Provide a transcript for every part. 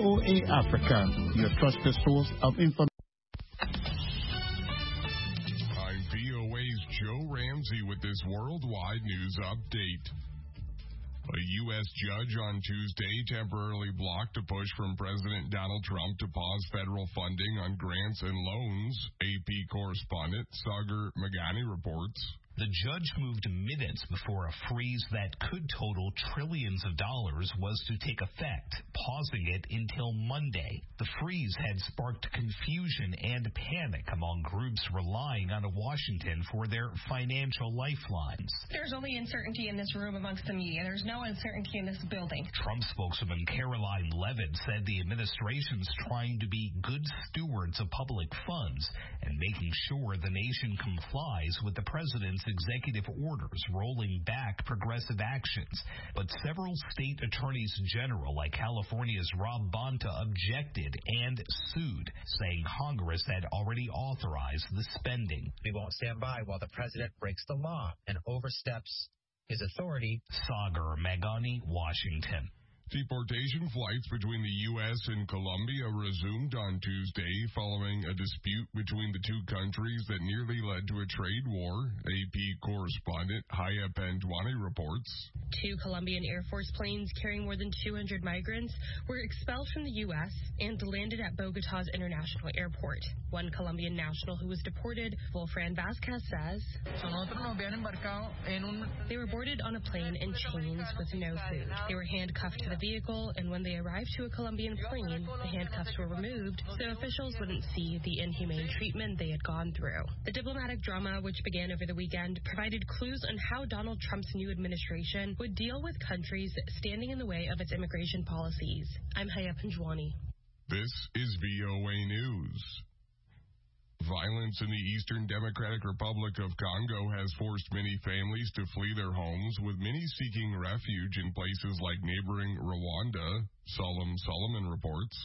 VOA Africa, your trusted source of information. I'm VOA's Joe Ramsey with this worldwide news update. A U.S. judge on Tuesday temporarily blocked a push from President Donald Trump to pause federal funding on grants and loans, AP correspondent Sagar Meghani reports. The judge moved minutes before a freeze that could total trillions of dollars was to take effect, pausing it until Monday. The freeze had sparked confusion and panic among groups relying on Washington for their financial lifelines. There's only uncertainty in this room amongst the media. There's no uncertainty in this building. Trump spokeswoman Caroline Levitt said the administration's trying to be good stewards of public funds and making sure the nation complies with the president's executive orders rolling back progressive actions. But several state attorneys general, like California's Rob Bonta, objected and sued, saying Congress had already authorized the spending. We won't stand by while the president breaks the law and oversteps his authority. Sagar Meghani, Washington. Deportation flights between the U.S. and Colombia resumed on Tuesday following a dispute between the two countries that nearly led to a trade war, AP correspondent Haya Pandwani reports. 2 Colombian Air Force planes carrying more than 200 migrants were expelled from the U.S. and landed at Bogotá's International Airport. One Colombian national who was deported, Wolfran Vazquez, says, they were boarded on a plane in chains with no food. They were handcuffed to the vehicle, and when they arrived to a Colombian plane, the handcuffs were removed so officials wouldn't see the inhumane treatment they had gone through. The diplomatic drama, which began over the weekend, provided clues on how Donald Trump's new administration would deal with countries standing in the way of its immigration policies. I'm Haya Panjwani. This is VOA News. Violence in the Eastern Democratic Republic of Congo has forced many families to flee their homes, with many seeking refuge in places like neighboring Rwanda, Solomon reports.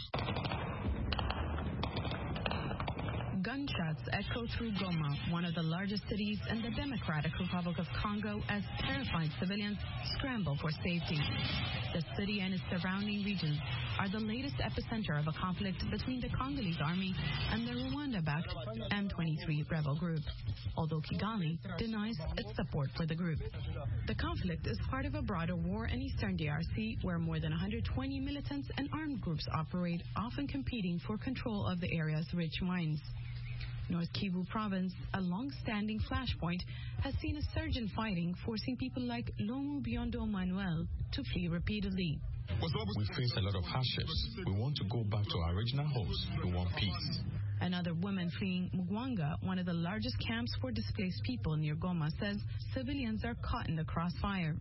Gunshots echo through Goma, one of the largest cities in the Democratic Republic of Congo, as terrified civilians scramble for safety. The city and its surrounding regions are the latest epicenter of a conflict between the Congolese army and the Rwanda-backed M23 rebel group, although Kigali denies its support for the group. The conflict is part of a broader war in eastern DRC, where more than 120 militants and armed groups operate, often competing for control of the area's rich mines. North Kivu province, a long-standing flashpoint, has seen a surge in fighting, forcing people like Lomu Biondo Manuel to flee repeatedly. We face a lot of hardships. We want to go back to our original homes. We want peace. Another woman fleeing Mugwanga, one of the largest camps for displaced people near Goma, says civilians are caught in the crossfire.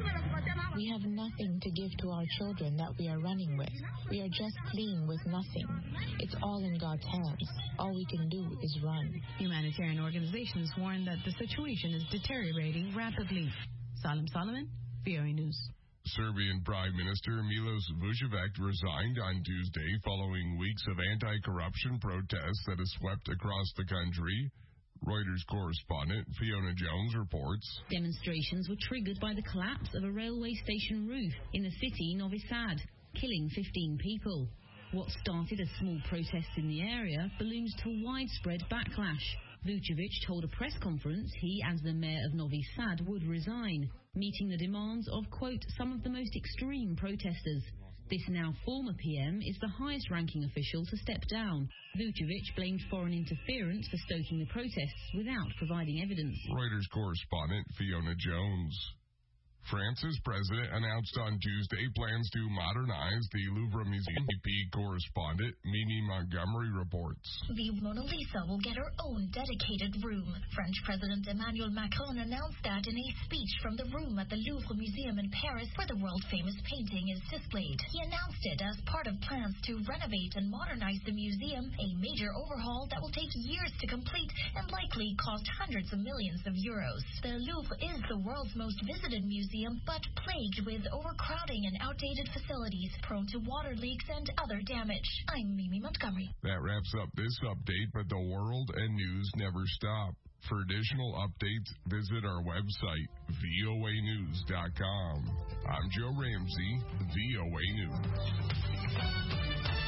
We have nothing to give to our children that we are running with. We are just fleeing with nothing. It's all in God's hands. All we can do is run. Humanitarian organizations warn that the situation is deteriorating rapidly. Salim Solomon, VOA News. Serbian Prime Minister Milos Vučević resigned on Tuesday following weeks of anti-corruption protests that have swept across the country. Reuters correspondent Fiona Jones reports. Demonstrations were triggered by the collapse of a railway station roof in the city Novi Sad, killing 15 people. What started as small protests in the area ballooned to widespread backlash. Vučević told a press conference he, as the mayor of Novi Sad, would resign, meeting the demands of, quote, some of the most extreme protesters. This now former PM is the highest-ranking official to step down. Vučević blamed foreign interference for stoking the protests without providing evidence. Reuters correspondent Fiona Jones. France's president announced on Tuesday plans to modernize the Louvre Museum. AP correspondent Mimi Montgomery reports. The Mona Lisa will get her own dedicated room. French President Emmanuel Macron announced that in a speech from the room at the Louvre Museum in Paris, where the world-famous painting is displayed. He announced it as part of plans to renovate and modernize the museum, a major overhaul that will take years to complete and likely cost hundreds of millions of euros. The Louvre is the world's most visited museum, but plagued with overcrowding and outdated facilities, prone to water leaks and other damage. I'm Mimi Montgomery. That wraps up this update, but the world and news never stop. For additional updates, visit our website, voanews.com. I'm Joe Ramsey, VOA News.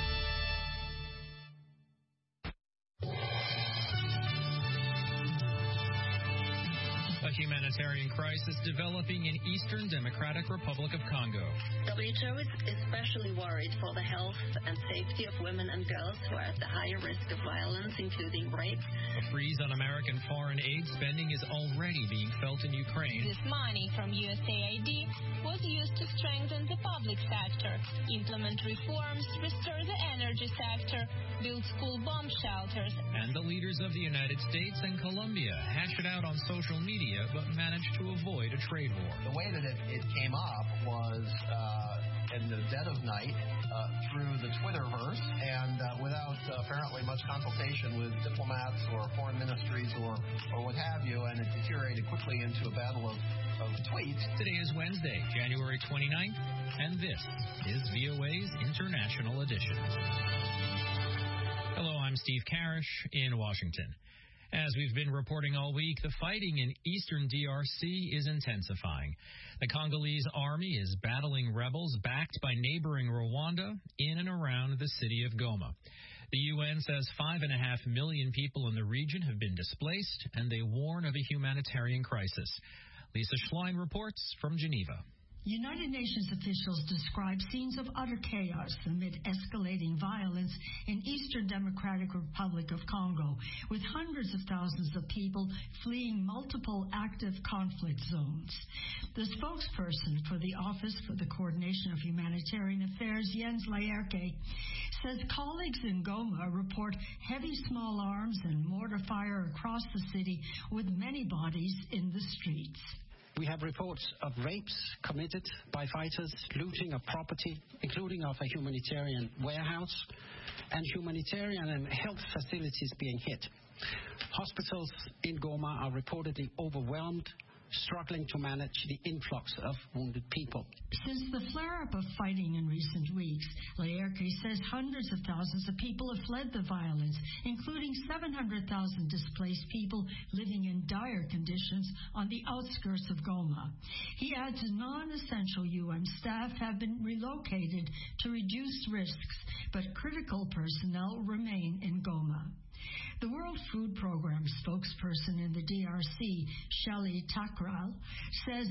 humanitarian crisis developing in Eastern Democratic Republic of Congo. WHO is especially worried for the health and safety of women and girls who are at the higher risk of violence, including rape. A freeze on American foreign aid spending is already being felt in Ukraine. This money from USAID was used to strengthen the public sector, implement reforms, restore the energy sector, build school bomb shelters. And the leaders of the United States and Colombia hash it out on social media, but managed to avoid a trade war. The way that it came up was in the dead of night through the Twitterverse and without apparently much consultation with diplomats or foreign ministries or what have you, and it deteriorated quickly into a battle of tweets. Today is Wednesday, January 29th, and this is VOA's International Edition. Hello, I'm Steve Karish in Washington. As we've been reporting all week, the fighting in eastern DRC is intensifying. The Congolese army is battling rebels backed by neighboring Rwanda in and around the city of Goma. The UN says 5.5 million people in the region have been displaced, and they warn of a humanitarian crisis. Lisa Schlein reports from Geneva. United Nations officials describe scenes of utter chaos amid escalating violence in Eastern Democratic Republic of Congo, with hundreds of thousands of people fleeing multiple active conflict zones. The spokesperson for the Office for the Coordination of Humanitarian Affairs, Jens Laerke, says colleagues in Goma report heavy small arms and mortar fire across the city, with many bodies in the streets. We have reports of rapes committed by fighters, looting of property, including of a humanitarian warehouse, and humanitarian and health facilities being hit. Hospitals in Goma are reportedly overwhelmed, struggling to manage the influx of wounded people. Since the flare-up of fighting in recent weeks, Laerke says hundreds of thousands of people have fled the violence, including 700,000 displaced people living in dire conditions on the outskirts of Goma. He adds non-essential UN staff have been relocated to reduce risks, but critical personnel remain in Goma. The World Food Program spokesperson in the DRC, Shelley Takral, says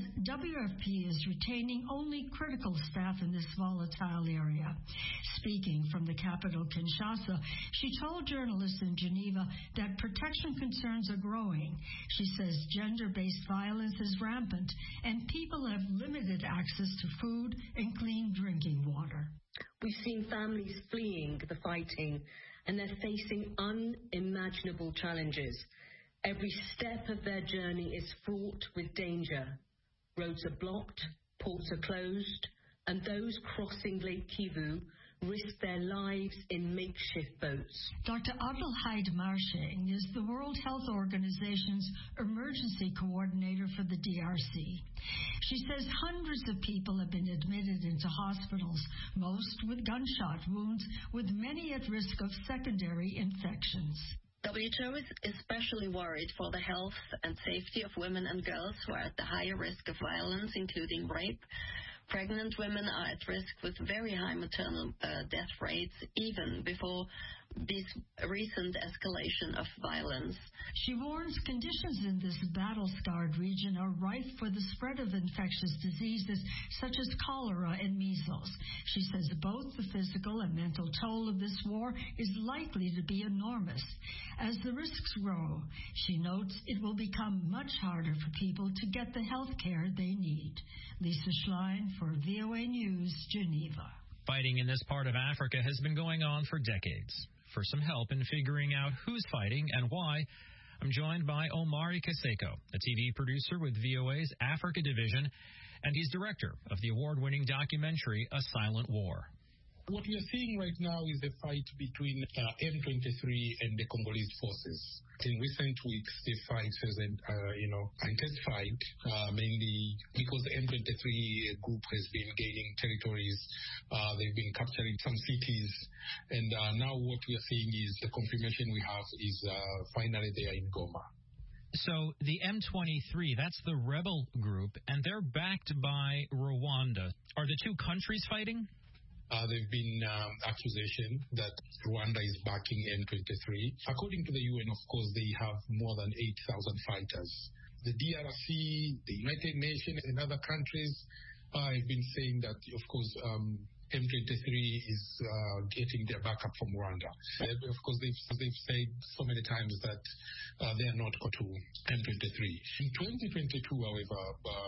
WFP is retaining only critical staff in this volatile area. Speaking from the capital, Kinshasa, she told journalists in Geneva that protection concerns are growing. She says gender-based violence is rampant and people have limited access to food and clean drinking water. We've seen families fleeing the fighting, and they're facing unimaginable challenges. Every step of their journey is fraught with danger. Roads are blocked, ports are closed, and those crossing Lake Kivu risk their lives in makeshift boats. Dr. Adelheid Marching is the World Health Organization's emergency coordinator for the DRC. She says hundreds of people have been admitted into hospitals, most with gunshot wounds, with many at risk of secondary infections. WHO is especially worried for the health and safety of women and girls who are at the higher risk of violence, including rape. Pregnant women are at risk with very high maternal death rates, even before this recent escalation of violence. She warns conditions in this battle-scarred region are rife for the spread of infectious diseases such as cholera and measles. She says both the physical and mental toll of this war is likely to be enormous. As the risks grow, she notes it will become much harder for people to get the health care they need. Lisa Schlein for VOA News, Geneva. Fighting in this part of Africa has been going on for decades. For some help in figuring out who's fighting and why, I'm joined by Omari Kaseko, a TV producer with VOA's Africa Division, and he's director of the award-winning documentary A Silent War. What we are seeing right now is a fight between M23 and the Congolese forces. In recent weeks, the fight has intensified, mainly because the M23 group has been gaining territories. They've been capturing some cities. And now what we are seeing is the confirmation we have is finally they are in Goma. So the M23, that's the rebel group, and they're backed by Rwanda. Are the two countries fighting? There have been accusations that Rwanda is backing M23. According to the UN, of course, they have more than 8,000 fighters. the DRC, the United Nations, and other countries have been saying that, of course, M23 is getting their backup from Rwanda. Of course, they've said so many times that they are not going to M23. In 2022, however,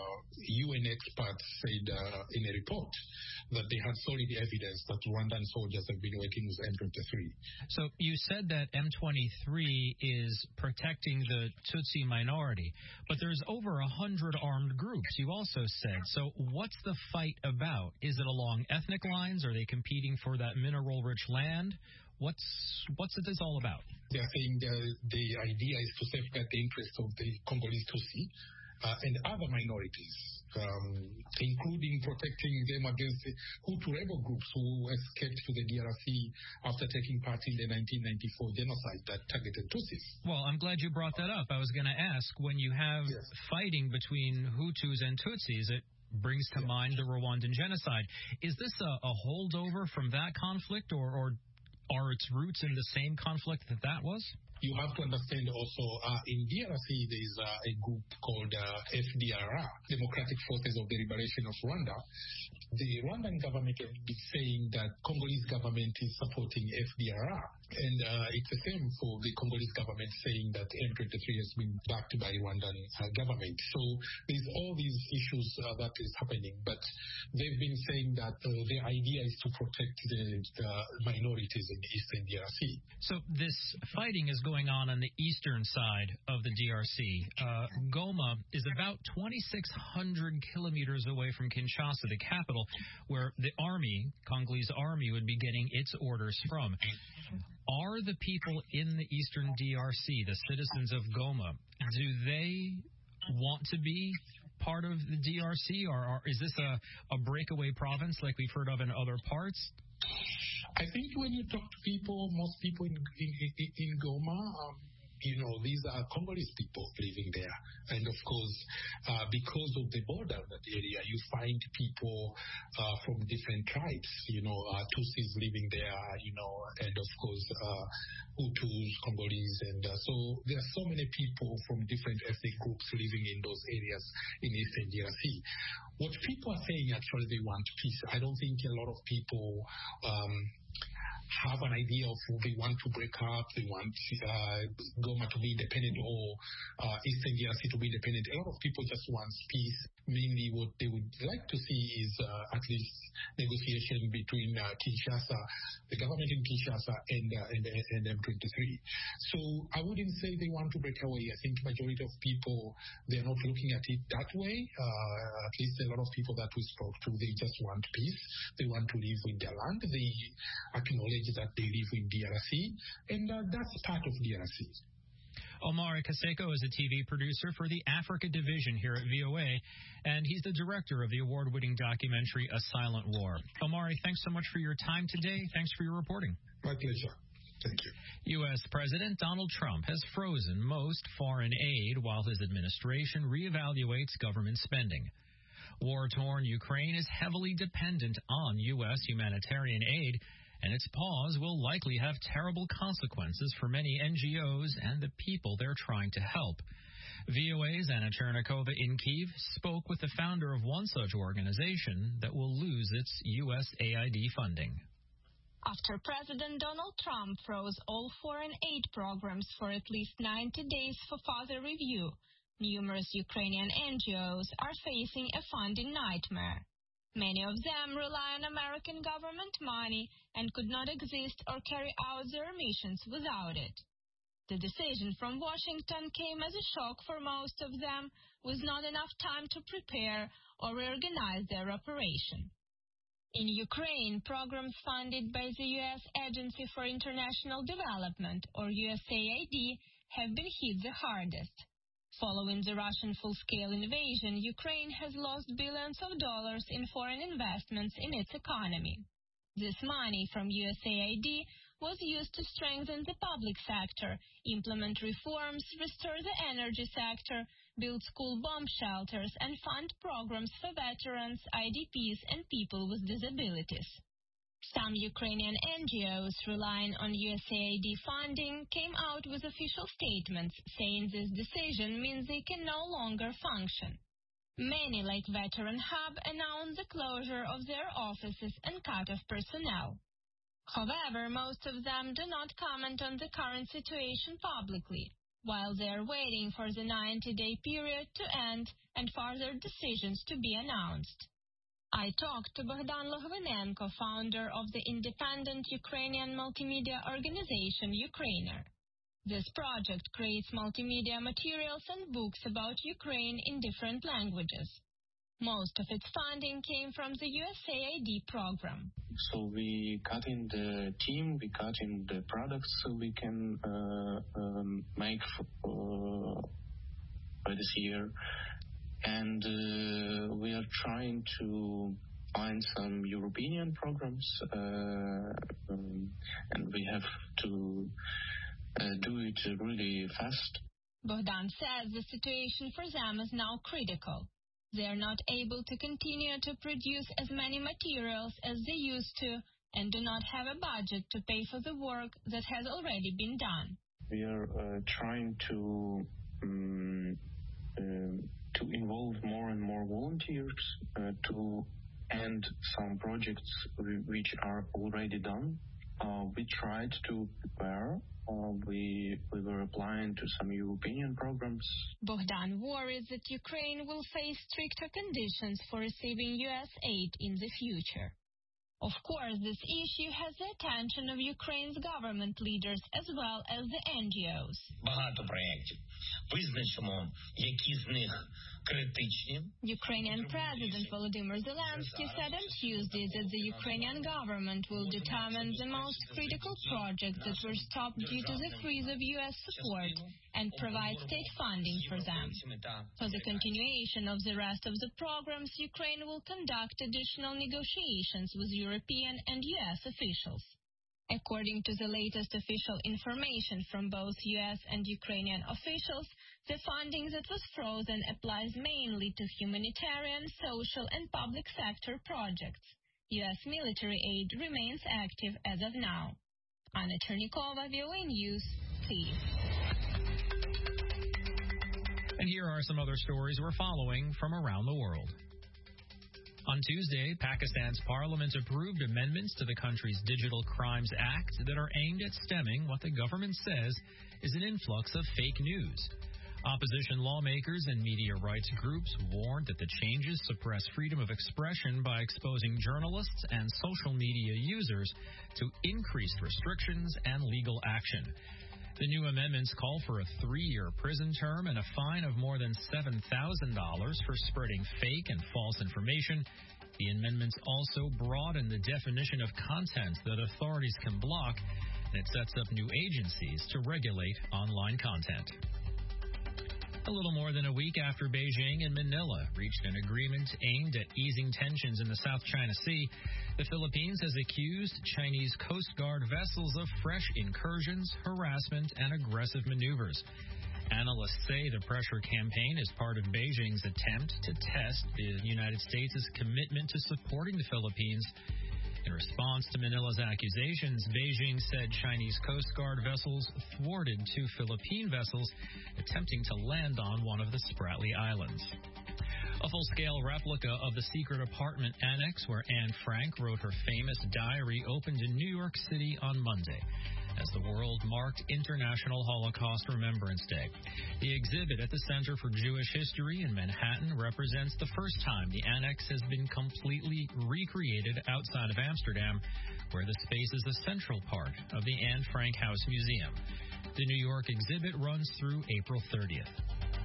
UN experts said in a report that they had solid evidence that Rwandan soldiers have been working with M23. So you said that M23 is protecting the Tutsi minority, but there's over 100 armed groups, you also said. So what's the fight about? Is it along ethnic lines? Are they competing for that mineral-rich land? What's this all about? They are saying the idea is to safeguard the interests of the Congolese Tutsi and other minorities, including protecting them against the Hutu rebel groups who escaped to the DRC after taking part in the 1994 genocide that targeted Tutsis. Well, I'm glad you brought that up. I was going to ask, when you have fighting between Hutus and Tutsis, it brings to mind the Rwandan genocide. Is this a holdover from that conflict, or are its roots in the same conflict that was? You have to understand also, in DRC, there is a group called FDLR, Democratic Forces of the Liberation of Rwanda. The Rwandan government has been saying that Congolese government is supporting FDLR. And it's the same for the Congolese government saying that M23 has been backed by Rwandan government. So there's all these issues that is happening. But they've been saying that the idea is to protect the minorities in Eastern DRC. So this fighting is going on the eastern side of the DRC. Goma is about 2,600 kilometers away from Kinshasa, the capital, where the army, Congolese army, would be getting its orders from. Are the people in the eastern DRC, the citizens of Goma, do they want to be part of the DRC, or is this a breakaway province like we've heard of in other parts? I think when you talk to people, most people in Goma, these are Congolese people living there. And of course, because of the border of that area, you find people from different tribes, Tutsis living there, and of course, Hutus, Congolese. And so there are so many people from different ethnic groups living in those areas in Eastern DRC. What people are saying, actually, they want peace. I don't think a lot of people have an idea of who they want to break up. They want Goma to be independent or Eastern DRC to be independent. A lot of people just want peace. Mainly what they would like to see is at least negotiation between Kinshasa, the government in Kinshasa, and M23. So I wouldn't say they want to break away. I think majority of people, they're not looking at it that way. At least a lot of people that we spoke to, they just want peace. They want to live in their land. They acknowledge that they live in DRC, and that's part of DRC. Omari Kaseko is a TV producer for the Africa Division here at VOA, and he's the director of the award-winning documentary A Silent War. Omari, thanks so much for your time today. Thanks for your reporting. My pleasure. Thank you. U.S. President Donald Trump has frozen most foreign aid while his administration reevaluates government spending. War-torn Ukraine is heavily dependent on U.S. humanitarian aid, and its pause will likely have terrible consequences for many NGOs and the people they're trying to help. VOA's Anna Chernikova in Kyiv spoke with the founder of one such organization that will lose its USAID funding. After President Donald Trump froze all foreign aid programs for at least 90 days for further review, numerous Ukrainian NGOs are facing a funding nightmare. Many of them rely on American government money and could not exist or carry out their missions without it. The decision from Washington came as a shock for most of them, with not enough time to prepare or reorganize their operation. In Ukraine, programs funded by the U.S. Agency for International Development, or USAID, have been hit the hardest. Following the Russian full-scale invasion, Ukraine has lost billions of dollars in foreign investments in its economy. This money from USAID was used to strengthen the public sector, implement reforms, restore the energy sector, build school bomb shelters, and fund programs for veterans, IDPs, and people with disabilities. Some Ukrainian NGOs relying on USAID funding came out with official statements saying this decision means they can no longer function. Many, like Veteran Hub, announced the closure of their offices and cut off personnel. However, most of them do not comment on the current situation publicly, while they are waiting for the 90-day period to end and further decisions to be announced. I talked to Bogdan Logvinenko, founder of the independent Ukrainian multimedia organization Ukrainer. This project creates multimedia materials and books about Ukraine in different languages. Most of its funding came from the USAID program. So we cut in the team, we cut in the products so we can make for this year. And we are trying to find some European programs, and we have to do it really fast. Bogdan says the situation for them is now critical. They are not able to continue to produce as many materials as they used to and do not have a budget to pay for the work that has already been done. We are trying to involve more and more volunteers to end some projects which are already done. We tried to prepare. We were applying to some European programs. Bogdan worries that Ukraine will face stricter conditions for receiving U.S. aid in the future. Of course, this issue has the attention of Ukraine's government leaders as well as the NGOs. Багато проєктів. Визначимо, які з них критичні. Ukrainian President Volodymyr Zelensky said on Tuesday that the Ukrainian government will determine the most critical projects that were stopped due to the freeze of U.S. support and provide state funding for them. For the continuation of the rest of the programs, Ukraine will conduct additional negotiations with European and U.S. officials. According to the latest official information from both U.S. and Ukrainian officials, the funding that was frozen applies mainly to humanitarian, social, and public sector projects. U.S. military aid remains active as of now. Anna Chernikova, VOA News, Kyiv. And here are some other stories we're following from around the world. On Tuesday, Pakistan's parliament approved amendments to the country's Digital Crimes Act that are aimed at stemming what the government says is an influx of fake news. Opposition lawmakers and media rights groups warned that the changes suppress freedom of expression by exposing journalists and social media users to increased restrictions and legal action. The new amendments call for a 3-year prison term and a fine of more than $7,000 for spreading fake and false information. The amendments also broaden the definition of content that authorities can block, and it sets up new agencies to regulate online content. A little more than a week after Beijing and Manila reached an agreement aimed at easing tensions in the South China Sea, the Philippines has accused Chinese Coast Guard vessels of fresh incursions, harassment, and aggressive maneuvers. Analysts say the pressure campaign is part of Beijing's attempt to test the United States' commitment to supporting the Philippines. In response to Manila's accusations, Beijing said Chinese Coast Guard vessels thwarted 2 Philippine vessels attempting to land on one of the Spratly Islands. A full-scale replica of the secret apartment annex where Anne Frank wrote her famous diary opened in New York City on Monday as the world marked International Holocaust Remembrance Day. The exhibit at the Center for Jewish History in Manhattan represents the first time the annex has been completely recreated outside of Amsterdam, where the space is a central part of the Anne Frank House Museum. The New York exhibit runs through April 30th.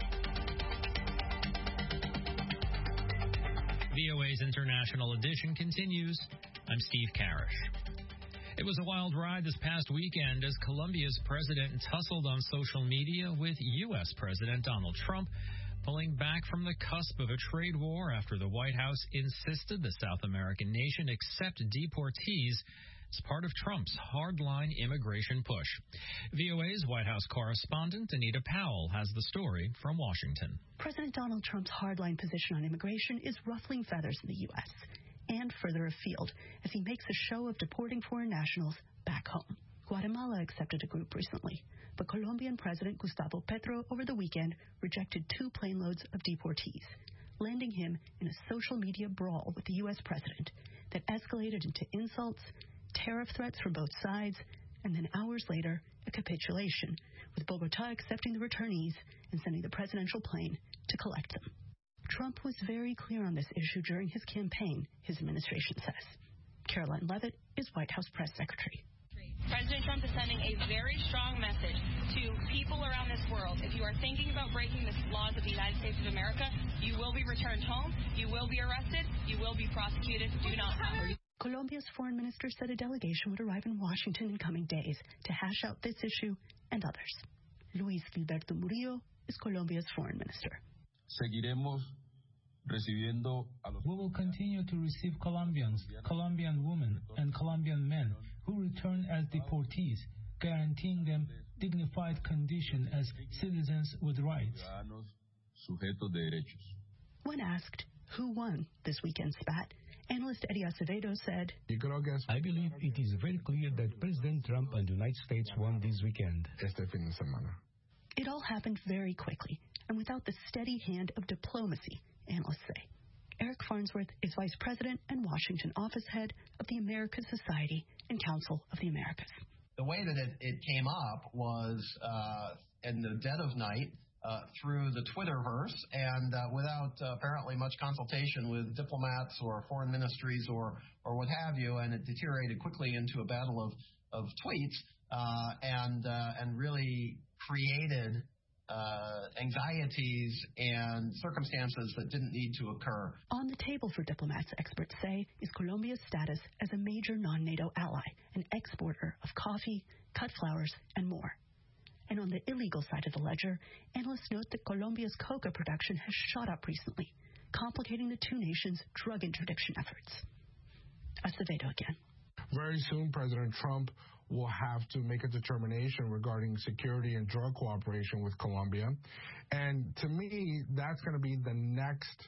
VOA's International Edition continues. I'm Steve Karish. It was a wild ride this past weekend as Colombia's president tussled on social media with U.S. President Donald Trump, pulling back from the cusp of a trade war after the White House insisted the South American nation accept deportees as part of Trump's hardline immigration push. VOA's White House correspondent Anita Powell has the story from Washington. President Donald Trump's hardline position on immigration is ruffling feathers in the U.S. and further afield as he makes a show of deporting foreign nationals back home. Guatemala accepted a group recently, but Colombian President Gustavo Petro over the weekend rejected 2 plane loads of deportees, landing him in a social media brawl with the U.S. president that escalated into insults, tariff threats from both sides, and then hours later, a capitulation, with Bogota accepting the returnees and sending the presidential plane to collect them. Trump was very clear on this issue during his campaign, his administration says. Caroline Levitt is White House press secretary. President Trump is sending a very strong message to people around this world. If you are thinking about breaking the laws of the United States of America, you will be returned home, you will be arrested, you will be prosecuted. Do not come. Colombia's foreign minister said a delegation would arrive in Washington in coming days to hash out this issue and others. Luis Gilberto Murillo is Colombia's foreign minister. We will continue to receive Colombians, Colombian women, and Colombian men who return as deportees, guaranteeing them dignified condition as citizens with rights. When asked who won this weekend's spat, analyst Eddie Acevedo said, I believe it is very clear that President Trump and the United States won this weekend. It all happened very quickly and without the steady hand of diplomacy, analysts say. Eric Farnsworth is vice president and Washington office head of the Americas Society and Council of the Americas. The way that it came up was in the dead of night through the Twitterverse and without apparently much consultation with diplomats or foreign ministries or what have you, and it deteriorated quickly into a battle of tweets and really created anxieties and circumstances that didn't need to occur. On the table for diplomats, experts say, is Colombia's status as a major non-NATO ally, an exporter of coffee, cut flowers, and more. And on the illegal side of the ledger, analysts note that Colombia's coca production has shot up recently, complicating the two nations' drug interdiction efforts. Acevedo again. Very soon, President Trump will have to make a determination regarding security and drug cooperation with Colombia. And to me, that's going to be the next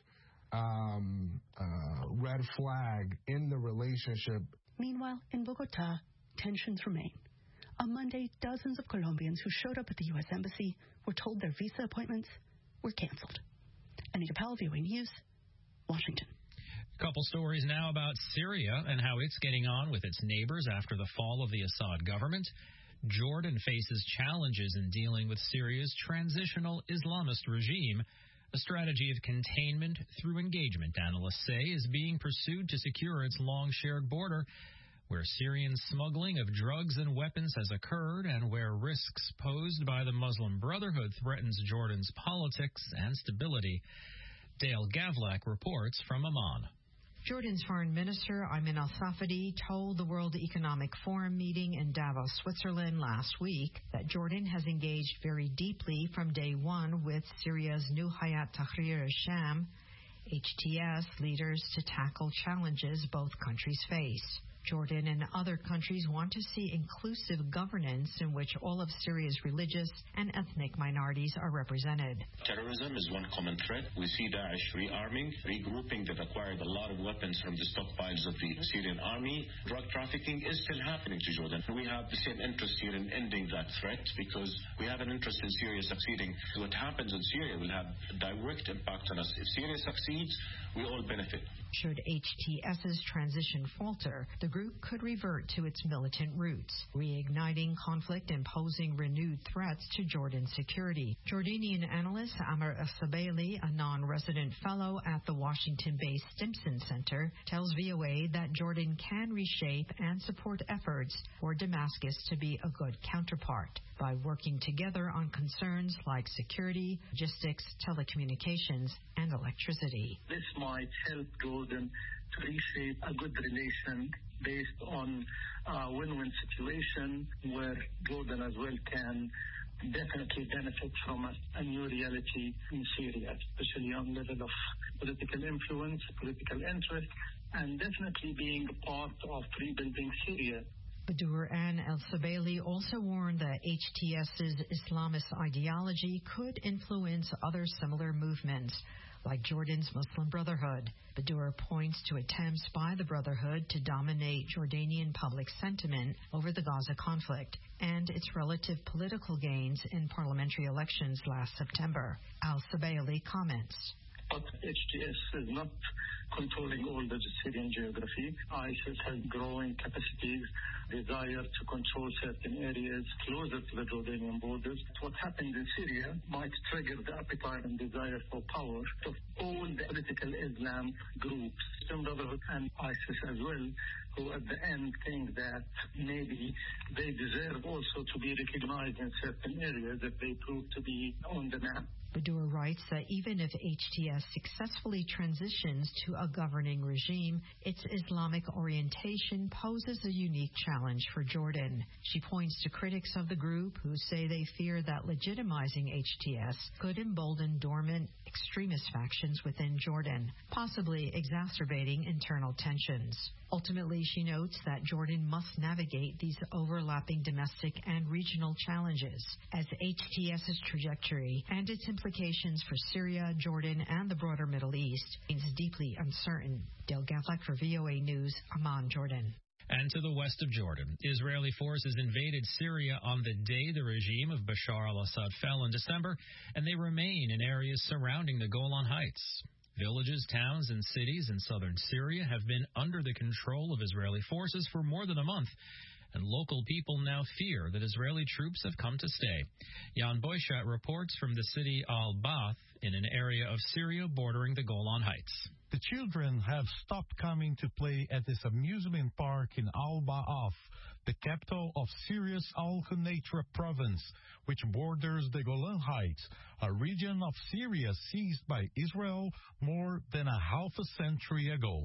red flag in the relationship. Meanwhile, in Bogota, tensions remain. On Monday, dozens of Colombians who showed up at the U.S. Embassy were told their visa appointments were canceled. Anita Powell, VOA News, Washington. Couple stories now about Syria and how it's getting on with its neighbors after the fall of the Assad government. Jordan faces challenges in dealing with Syria's transitional Islamist regime. A strategy of containment through engagement, analysts say, is being pursued to secure its long-shared border, where Syrian smuggling of drugs and weapons has occurred and where risks posed by the Muslim Brotherhood threatens Jordan's politics and stability. Dale Gavlak reports from Amman. Jordan's Foreign Minister Ayman al-Safadi told the World Economic Forum meeting in Davos, Switzerland last week that Jordan has engaged very deeply from day one with Syria's new Hayat Tahrir al-Sham, HTS, leaders to tackle challenges both countries face. Jordan and other countries want to see inclusive governance in which all of Syria's religious and ethnic minorities are represented. Terrorism is one common threat. We see Daesh rearming, regrouping that acquired a lot of weapons from the stockpiles of the Syrian army. Drug trafficking is still happening to Jordan. We have the same interest here in ending that threat because we have an interest in Syria succeeding. What happens in Syria will have a direct impact on us. If Syria succeeds, we all benefit. Should HTS's transition falter, the group could revert to its militant roots, reigniting conflict and posing renewed threats to Jordan's security. Jordanian analyst Amr al-Sabaili, a non-resident fellow at the Washington-based Stimson Center, tells VOA that Jordan can reshape and support efforts for Damascus to be a good counterpart by working together on concerns like security, logistics, telecommunications, and electricity. This might help Jordan to reshape a good relation based on a win-win situation where Jordan as well can definitely benefit from a new reality in Syria, especially on the level of political influence, political interest, and definitely being a part of rebuilding Syria. Badur and el-Sabaili also warned that HTS's Islamist ideology could influence other similar movements, like Jordan's Muslim Brotherhood. Badour points to attempts by the Brotherhood to dominate Jordanian public sentiment over the Gaza conflict and its relative political gains in parliamentary elections last September. Al-Sabaili comments. But HTS is not controlling all the Syrian geography. ISIS has growing capacities, desire to control certain areas closer to the Jordanian borders. What happened in Syria might trigger the appetite and desire for power of all the political Islam groups, Muslim Brotherhood and ISIS as well, who at the end think that maybe they deserve also to be recognized in certain areas if they prove to be on the map. Badour writes that even if HTS successfully transitions to a governing regime, its Islamic orientation poses a unique challenge for Jordan. She points to critics of the group who say they fear that legitimizing HTS could embolden dormant extremist factions within Jordan, possibly exacerbating internal tensions. Ultimately, she notes that Jordan must navigate these overlapping domestic and regional challenges, as HTS's trajectory and its implications for Syria, Jordan, and the broader Middle East is deeply uncertain. Del Gaflak for VOA News, Amman, Jordan. And to the west of Jordan, Israeli forces invaded Syria on the day the regime of Bashar al-Assad fell in December, and they remain in areas surrounding the Golan Heights. Villages, towns, and cities in southern Syria have been under the control of Israeli forces for more than a month, and local people now fear that Israeli troops have come to stay. Jan Boyshat reports from the city Al-Baath in an area of Syria bordering the Golan Heights. The children have stopped coming to play at this amusement park in Al-Baath, the capital of Syria's Al-Quneitra province, which borders the Golan Heights, a region of Syria seized by Israel more than a half a century ago.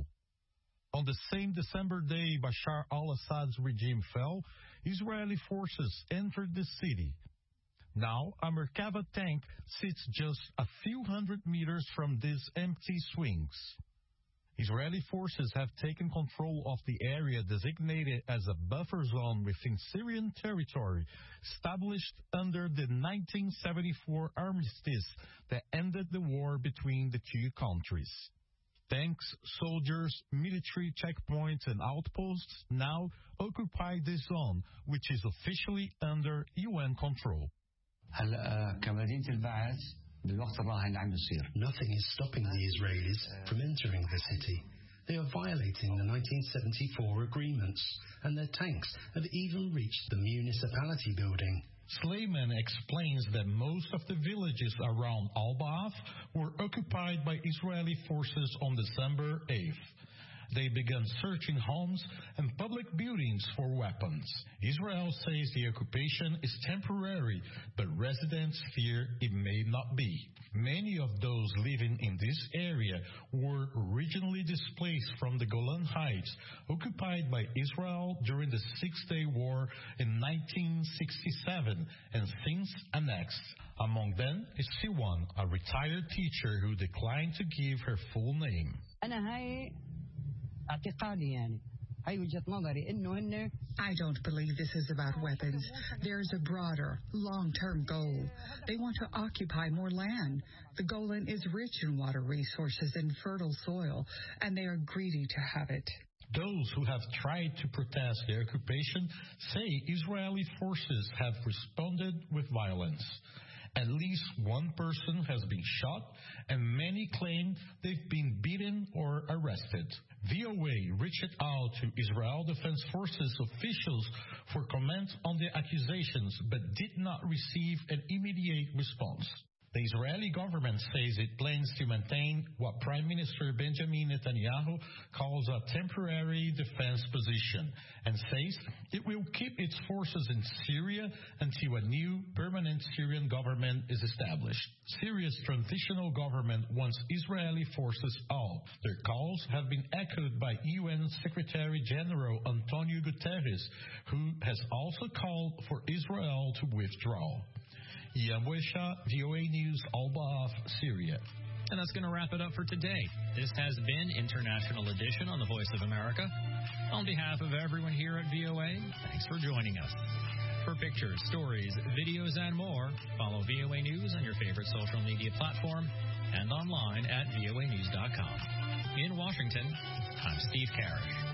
On the same December day Bashar al-Assad's regime fell, Israeli forces entered the city. Now, a Merkava tank sits just a few hundred meters from these empty swings. Israeli forces have taken control of the area designated as a buffer zone within Syrian territory, established under the 1974 armistice that ended the war between the two countries. Tanks, soldiers, military checkpoints, and outposts now occupy this zone, which is officially under UN control. Nothing is stopping the Israelis from entering the city. They are violating the 1974 agreements, and their tanks have even reached the municipality building. Sleiman explains that most of the villages around Al-Baath were occupied by Israeli forces on December 8th. They began searching homes and public buildings for weapons. Israel says the occupation is temporary, but residents fear it may not be. Many of those living in this area were originally displaced from the Golan Heights, occupied by Israel during the Six-Day War in 1967 and since annexed. Among them is Siwan, a retired teacher who declined to give her full name. I don't believe this is about weapons. There's a broader, long-term goal. They want to occupy more land. The Golan is rich in water resources and fertile soil, and they are greedy to have it. Those who have tried to protest the occupation say Israeli forces have responded with violence. At least one person has been shot, and many claim they've been beaten or arrested. VOA reached out to Israel Defense Forces officials for comment on the accusations, but did not receive an immediate response. The Israeli government says it plans to maintain what Prime Minister Benjamin Netanyahu calls a temporary defense position, and says it will keep its forces in Syria until a new permanent Syrian government is established. Syria's transitional government wants Israeli forces out. Their calls have been echoed by UN Secretary General Antonio Guterres, who has also called for Israel to withdraw. Yamwesha, VOA News, Al-Baath, Syria. And that's going to wrap it up for today. This has been International Edition on the Voice of America. On behalf of everyone here at VOA, thanks for joining us. For pictures, stories, videos, and more, follow VOA News on your favorite social media platform and online at voanews.com. In Washington, I'm Steve Carrish.